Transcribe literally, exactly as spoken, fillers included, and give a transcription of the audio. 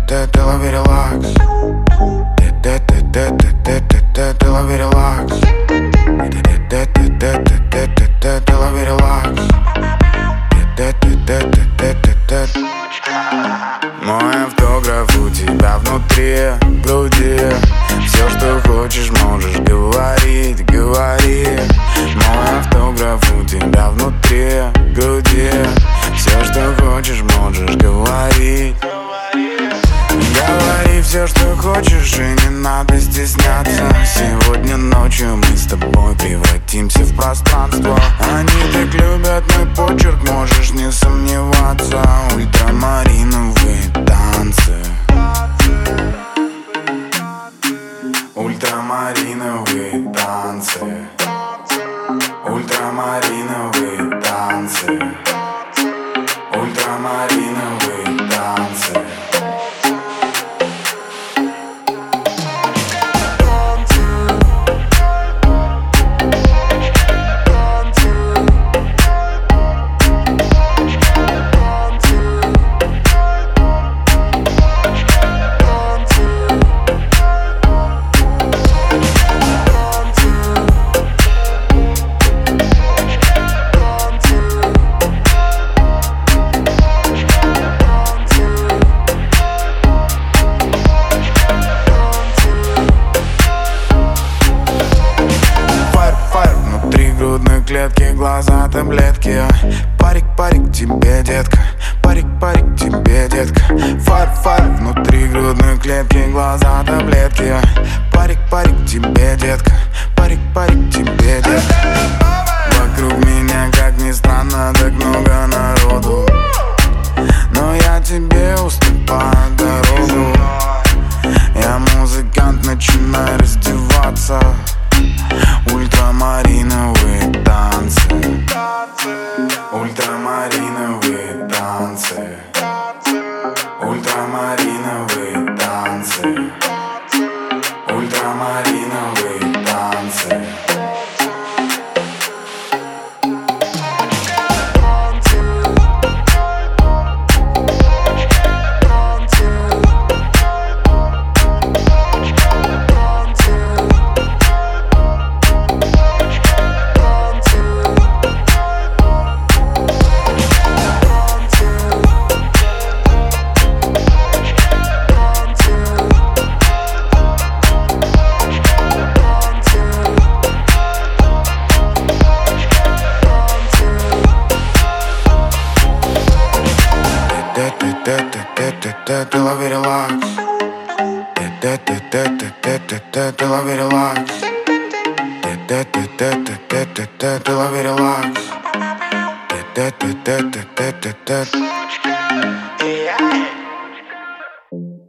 Ты лови релакс. Ты лови релакс. Ты лови релакс. Мой автограф у тебя внутри груди. Все, что хочешь, можешь говорить, говори. Мой автограф у тебя внутри груди. Все, что хочешь, можешь говорить. Говори все, что хочешь, и не надо стесняться. Сегодня ночью мы с тобой превратимся в пространство. Они так любят мой почерк, можешь не сомневаться. Ультрамариновые танцы. Ультрамариновые танцы. Ультрамариновые танцы. Ультрамариновые танцы. Клетки, глаза, таблетки. Парик, парик, тебе, детка. Парик, парик, тебе, детка. Фар, фар, внутри грудной клетки, глаза, таблетки. Парик, парик, тебе, детка. Парик, парик, тебе, детка. Вокруг меня, как ни странно, так много народу, но я тебе уступаю дорогу. Я музыкант, начинаю раздеваться. Ультрамариновые танцы. Ультрамариновые танцы. Ультрамариновые танцы. Ультрамариновые танцы. Ты лови релакс. Ты лови релакс. Ты лови релакс.